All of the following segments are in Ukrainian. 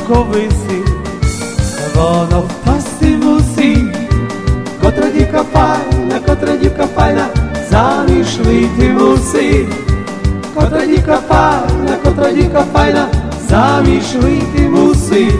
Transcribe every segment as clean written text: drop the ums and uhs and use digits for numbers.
вisi, воно впасти мусить. Котра дівка файна, заміж вийти мусить. Котра дівка файна, заміж вийти мусить.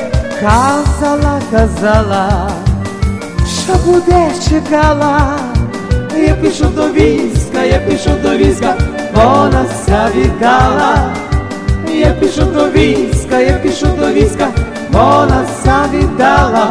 Казала, що буде чекала. Я пішов до війська, вона ся віддала. Я пішов до війська, вона ся віддала.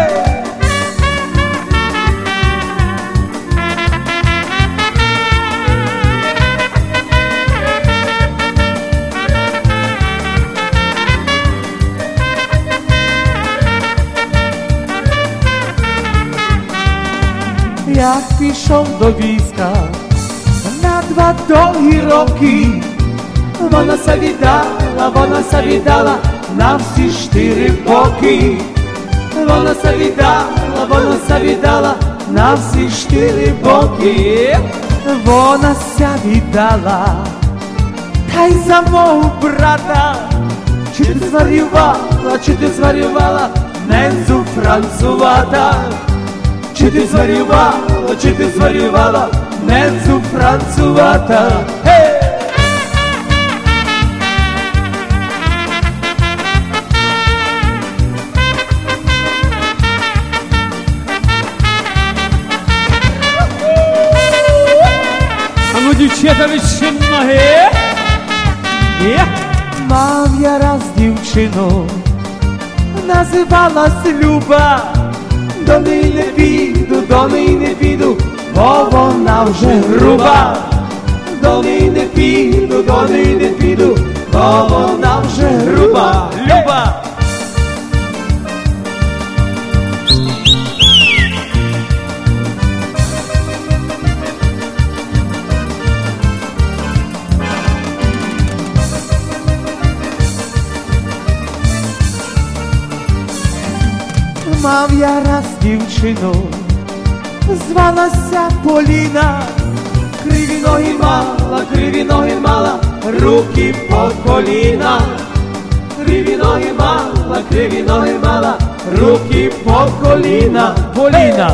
Як пішов до війська на 2 довгі роки, вона ся віддала на всі 4 боки. Вона ся віддала на всі 4 боки. Вона ся віддала, та й за мого брата. Чи ти зварювала нензу францувата? Чи ти зварювала ненцу францувата? А ну, дівчата, ви ще ноги? Мав я раз дівчину, називалась Люба. До неї не піду, бо вона вже груба. До неї не піду, бо вона вже груба. Люба! Мав я раз дівчину, звалася Поліна. Криві ноги мала, руки по коліна. Криві ноги мала, руки по коліна. Поліна!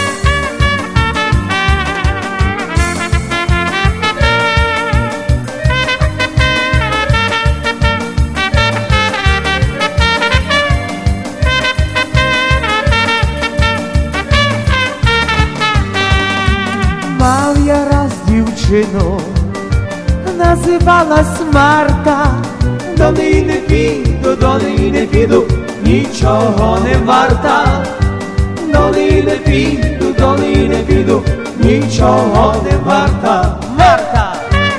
Мав я раз дівчину, називалась Марта. До неї не піду, нічого не варта. До неї не піду, нічого не варта. Марта!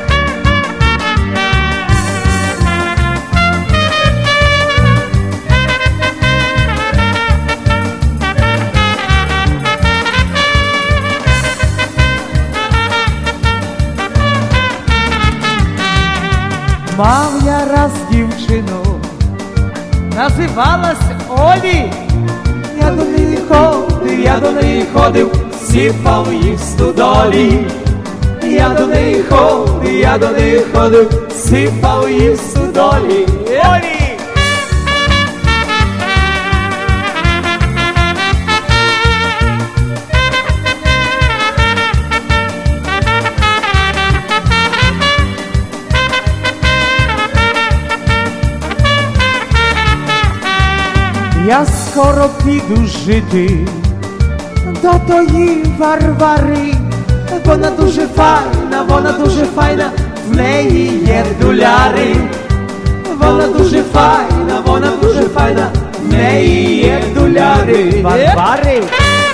Мав я раз дівчину, називалась Олі. Я до неї ходив, сіпав їх в стодолі. Я до неї ходив, сіпав їх в стодолі. Олі! Я скоро піду жити до тої Варвари. Вона дуже файна, в неї є дуляри. Вона дуже файна, в неї є дуляри. Варвари!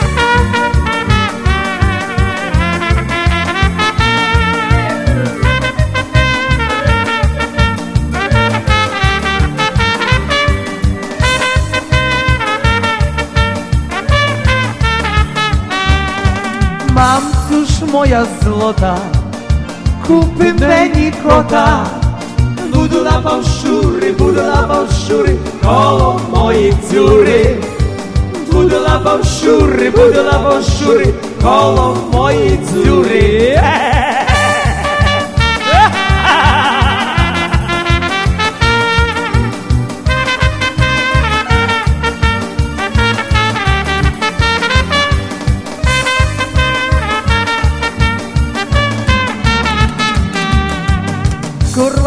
Мамцю ж моя злота, купи мені кота. Буду лапав щури, коло моїх дзюри. Буду лапав щури, коло моїх дзюри.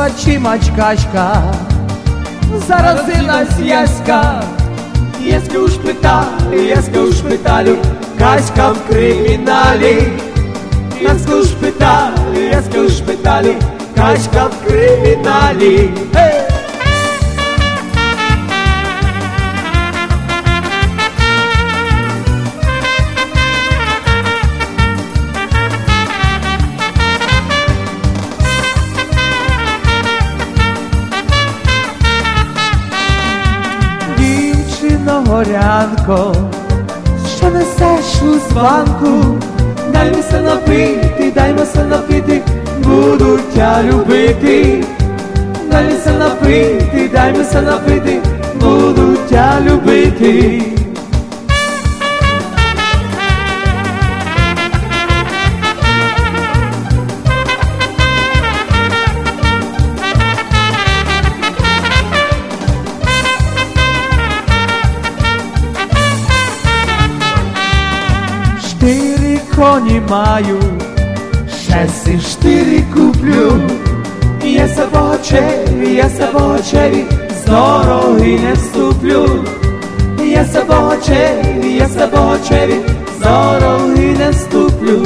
Корова чи мачкачка, заразилась Яська. Яська у шпиталі, Яська у шпиталі, Каська в криміналі. Яська у шпиталі, Яська у шпиталі, Каська в криміналі. Дівчино горянко, що несеш у званку, даймося напити, даймося напити, буду тя любити. Даймося напити, даймося напити, буду тя любити. Чотири коні маю, шести штири куплю. Я се в очеві, з дороги не вступлю. Я се в очеві, з дороги не вступлю.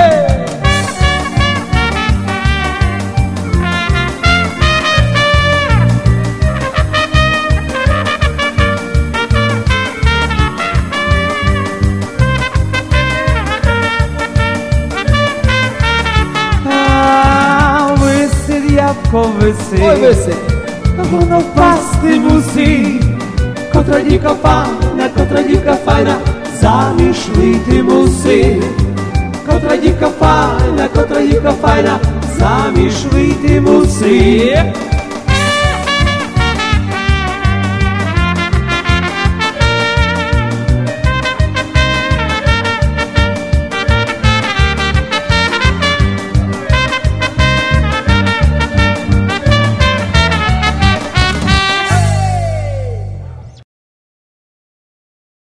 Ябко висить, ой, висить, воно впасти мусить. Котра дівка файна, заміж вийти мусить. Котра дівка файна, заміж вийти мусить.